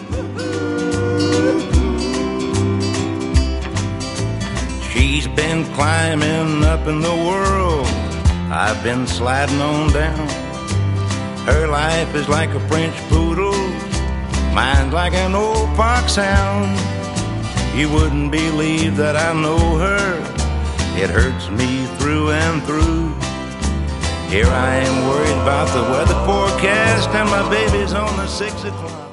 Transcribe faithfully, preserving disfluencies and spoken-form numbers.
She's been climbing up in the world, I've been sliding on down. Her life is like a French poodle, mine's like an old foxhound. You wouldn't believe that I know her, it hurts me through and through. Here I am worried about the weather forecast, and my baby's on the six o'clock.